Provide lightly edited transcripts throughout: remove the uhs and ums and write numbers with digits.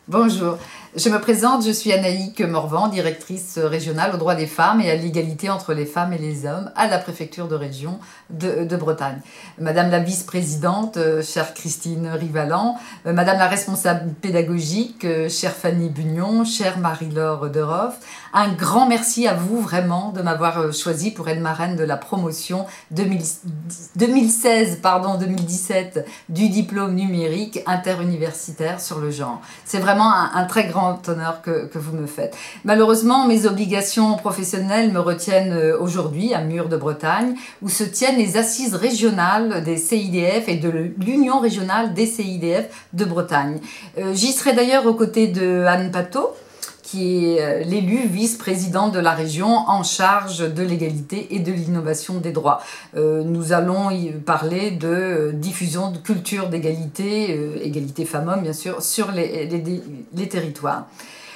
Bonjour, je me présente, je suis Anaïque Morvan, directrice régionale aux droits des femmes et à l'égalité entre les femmes et les hommes à la préfecture de région de Bretagne. Madame la vice-présidente, chère Christine Rivalan, Madame la responsable pédagogique, chère Fanny Bugnon, chère Marie-Laure Deroff, un grand merci à vous vraiment de m'avoir choisi pour être marraine de la promotion 2016-2017 du diplôme numérique interuniversitaire sur le genre. C'est vraiment un très grand honneur que vous me faites. Malheureusement, mes obligations professionnelles me retiennent aujourd'hui à Mur de Bretagne, où se tiennent les assises régionales des CIDF et de l'Union régionale des CIDF de Bretagne. J'y serai d'ailleurs aux côtés de Anne Pateau, qui est l'élue vice-présidente de la région en charge de l'égalité et de l'innovation des droits. Nous allons y parler de diffusion de culture d'égalité, égalité femmes-hommes bien sûr, sur les territoires.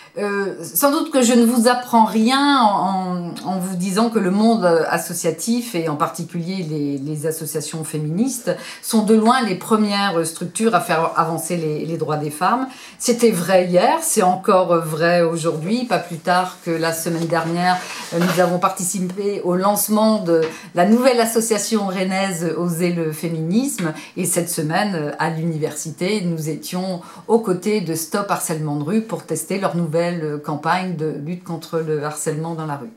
Sans doute que je ne vous apprends rien en vous disant que le monde associatif et en particulier les associations féministes sont de loin les premières structures à faire avancer les droits des femmes. C'était vrai hier, c'est encore vrai aujourd'hui. Pas plus tard que la semaine dernière, nous avons participé au lancement de la nouvelle association rennaise Oser le féminisme, et cette semaine à l'université, nous étions aux côtés de Stop Harcèlement de rue pour tester leur nouvelle campagne de lutte contre le harcèlement dans la rue.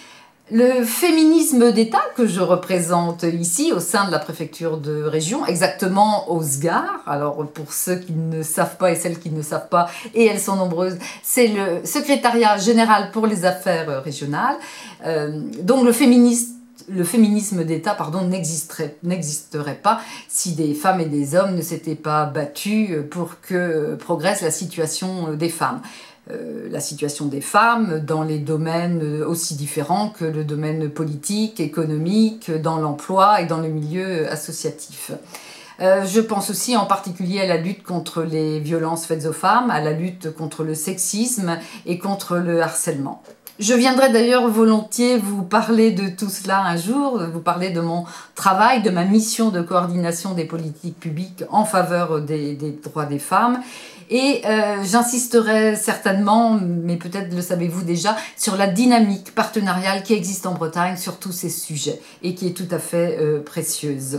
Le féminisme d'État que je représente ici au sein de la préfecture de région, exactement au SGAR, alors pour ceux qui ne savent pas et celles qui ne savent pas, et elles sont nombreuses, c'est le secrétariat général pour les affaires régionales, donc le féminisme d'État n'existerait pas si des femmes et des hommes ne s'étaient pas battus pour que progresse la situation des femmes. La situation des femmes dans les domaines aussi différents que le domaine politique, économique, dans l'emploi et dans le milieu associatif. Je pense aussi en particulier à la lutte contre les violences faites aux femmes, à la lutte contre le sexisme et contre le harcèlement. Je viendrai d'ailleurs volontiers vous parler de tout cela un jour, vous parler de mon travail, de ma mission de coordination des politiques publiques en faveur des droits des femmes. Et j'insisterai certainement, mais peut-être le savez-vous déjà, sur la dynamique partenariale qui existe en Bretagne sur tous ces sujets et qui est tout à fait précieuse.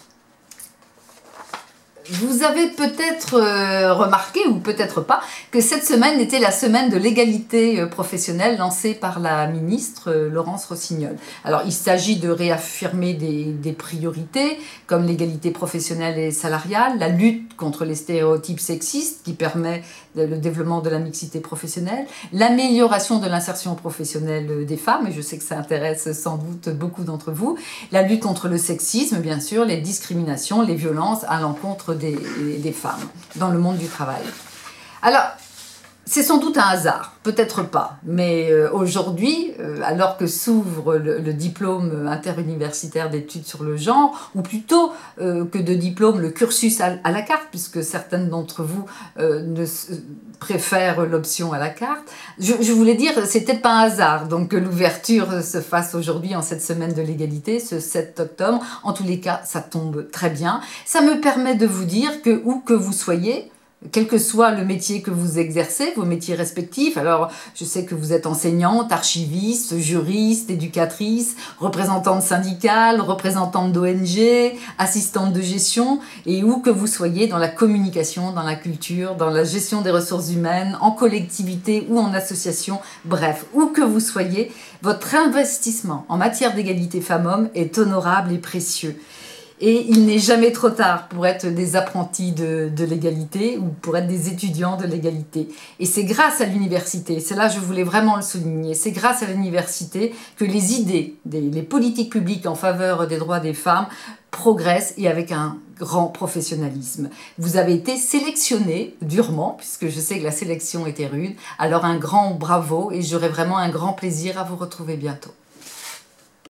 Vous avez peut-être remarqué, ou peut-être pas, que cette semaine était la semaine de l'égalité professionnelle lancée par la ministre Laurence Rossignol. Alors, il s'agit de réaffirmer des priorités, comme l'égalité professionnelle et salariale, la lutte contre les stéréotypes sexistes, qui permet le développement de la mixité professionnelle, l'amélioration de l'insertion professionnelle des femmes, et je sais que ça intéresse sans doute beaucoup d'entre vous, la lutte contre le sexisme, bien sûr, les discriminations, les violences à l'encontre des femmes dans le monde du travail. Alors, c'est sans doute un hasard, peut-être pas, mais aujourd'hui, alors que s'ouvre le diplôme interuniversitaire d'études sur le genre, ou plutôt que de diplôme, le cursus à la carte, puisque certaines d'entre vous préfèrent l'option à la carte, je voulais dire, c'est peut-être pas un hasard, donc que l'ouverture se fasse aujourd'hui en cette semaine de l'égalité, ce 7 octobre. En tous les cas, ça tombe très bien. Ça me permet de vous dire que où que vous soyez, quel que soit le métier que vous exercez, vos métiers respectifs, alors je sais que vous êtes enseignante, archiviste, juriste, éducatrice, représentante syndicale, représentante d'ONG, assistante de gestion, et où que vous soyez dans la communication, dans la culture, dans la gestion des ressources humaines, en collectivité ou en association, bref, où que vous soyez, votre investissement en matière d'égalité femmes-hommes est honorable et précieux. Et il n'est jamais trop tard pour être des apprentis de l'égalité ou pour être des étudiants de l'égalité. Et c'est grâce à l'université, c'est là que je voulais vraiment le souligner, c'est grâce à l'université que les idées, les politiques publiques en faveur des droits des femmes progressent et avec un grand professionnalisme. Vous avez été sélectionné durement, puisque je sais que la sélection était rude, alors un grand bravo et j'aurai vraiment un grand plaisir à vous retrouver bientôt.